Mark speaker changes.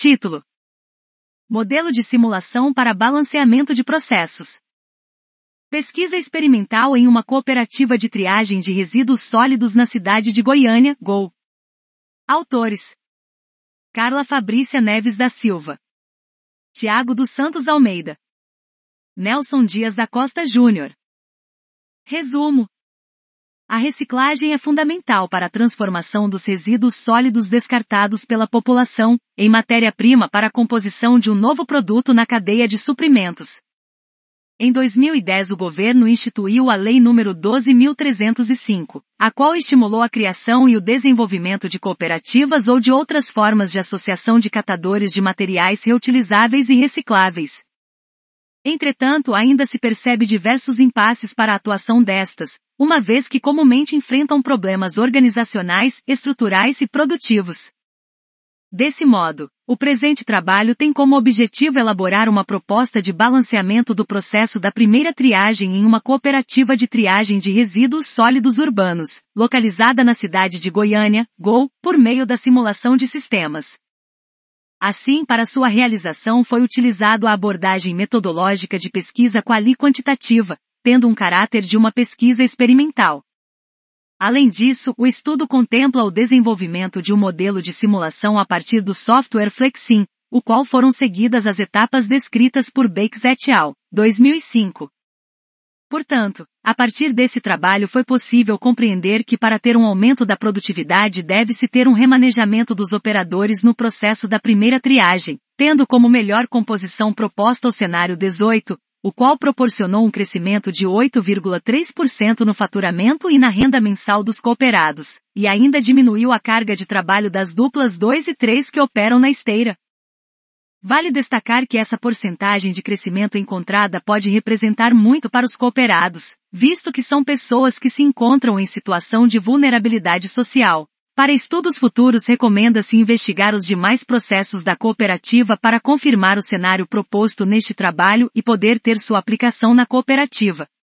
Speaker 1: Título: Modelo de simulação para balanceamento de processos. Pesquisa experimental em uma cooperativa de triagem de resíduos sólidos na cidade de Goiânia, GO. Autores: Carla Fabrícia Neves da Silva, Tiago dos Santos Almeida, Nelson Dias da Costa Júnior. Resumo: a reciclagem é fundamental para a transformação dos resíduos sólidos descartados pela população, em matéria-prima para a composição de um novo produto na cadeia de suprimentos. Em 2010 o governo instituiu a Lei nº 12.305, a qual estimulou a criação e o desenvolvimento de cooperativas ou de outras formas de associação de catadores de materiais reutilizáveis e recicláveis. Entretanto, ainda se percebe diversos impasses para a atuação destas, uma vez que comumente enfrentam problemas organizacionais, estruturais e produtivos. Desse modo, o presente trabalho tem como objetivo elaborar uma proposta de balanceamento do processo da primeira triagem em uma cooperativa de triagem de resíduos sólidos urbanos, localizada na cidade de Goiânia, GO, por meio da simulação de sistemas. Assim, para sua realização foi utilizado a abordagem metodológica de pesquisa quali-quantitativa, tendo um caráter de uma pesquisa experimental. Além disso, o estudo contempla o desenvolvimento de um modelo de simulação a partir do software Flexim, o qual foram seguidas as etapas descritas por Bakes et al., 2005. Portanto, a partir desse trabalho foi possível compreender que para ter um aumento da produtividade deve-se ter um remanejamento dos operadores no processo da primeira triagem, tendo como melhor composição proposta o cenário 18, o qual proporcionou um crescimento de 8,3% no faturamento e na renda mensal dos cooperados, e ainda diminuiu a carga de trabalho das duplas 2 e 3 que operam na esteira. Vale destacar que essa porcentagem de crescimento encontrada pode representar muito para os cooperados, visto que são pessoas que se encontram em situação de vulnerabilidade social. Para estudos futuros recomenda-se investigar os demais processos da cooperativa para confirmar o cenário proposto neste trabalho e poder ter sua aplicação na cooperativa.